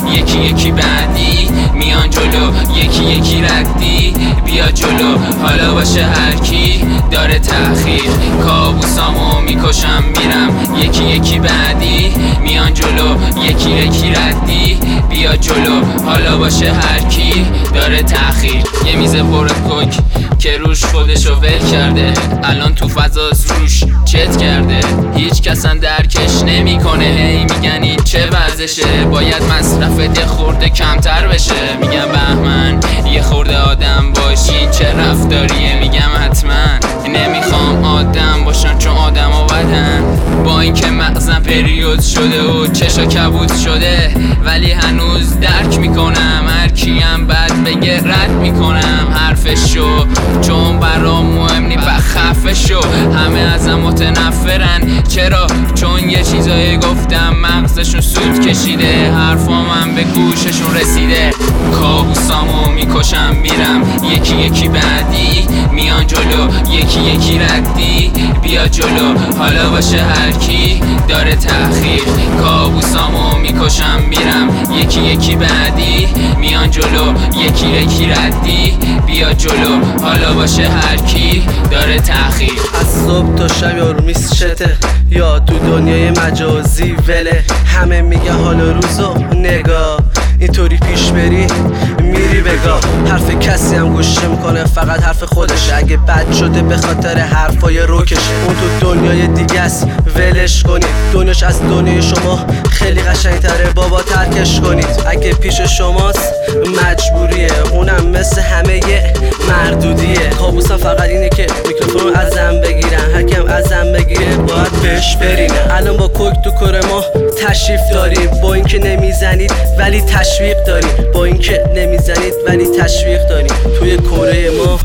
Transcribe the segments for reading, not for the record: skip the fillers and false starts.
یکی یکی بعدی میان جلو، یکی یکی ردی بیا جلو. حالا باشه هر کی داره تأخیر، کابوسامو میکشم میرم. یکی یکی بعدی میان جلو، یکی یکی ردی بیا جلو. حالا باشه هر کی داره تأخیر. یه میز پر کوک که روش خودشو ول کرده، الان تو فضاست روش چت کرده. هیچ کسن درکش نمیکنه، هی میگن این چه ورزشه، باید مصرفت یه خورده کمتر بشه. میگم بهمن یه خورده آدم باشی، چه رفتاریه؟ میگم حتما نمیخوام آدم باشن چون آدم ها بدن. با اینکه مغزم پریود شده و چشا کبود شده، ولی هنوز درک میکنم هر کیم بد بگه رد میکنم حرفشو، چون برام مهم نی خفشو. همه ازم متنفرن، چرا؟ چون یه چیزایی گفتم مغزشون سود کشیده، حرفامم به گوششون رسیده. کابوسامو میکشم میرم، یکی یکی بعدی میان جلو، یکی یکی ردی بیا جلو. حالا باشه هر کی داره تأخیر، کابوسامو میکشم میرم. یکی یکی بعدی میان جلو، یکی یکی ردی بیا جلو. حالا باشه هر کی داره تأخیر. از صبح تا شب یارو میسشته، یا تو دنیای مجازی وله. همه میگه حال روزو نگاه، اینطوری پیش بری میری بگاه. حرف کسی هم گوش میکنه، فقط حرف خودش. اگه بد شده به خاطر حرفای روکش، اون تو دنیای دیگه است ولش کنید. دنیاش از دنیای شما خیلی قشنگتره، بابا ترکش کنید. اگه پیش شماست مجبوریه، اونم مثل همه یه مردودیه. کابوسم فقط اینه که میکروفون ازم بگیرن، هر کم ازم بگیره باید بهش برینه. الان با کوک تو کره ما تشریف داریم، با اینکه نمیزنید ولی تشویق داریم، با اینکه نمیزنید ولی تشویق داریم توی کره ما.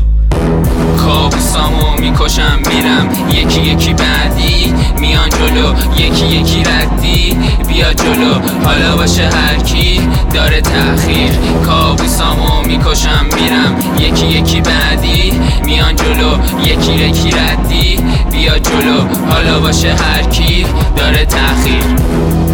کابوسامو میکشم میرم، یکی یکی بعدی میان جلو، یکی یکی ردی بیا جلو. حالا باشه هر کی داره تأخیر، کابوسامو میکشم میرم. یکی یکی بعدی میان جلو، یکی یکی ردی بیا جلو. حالا باشه هر کی داره تأخیر.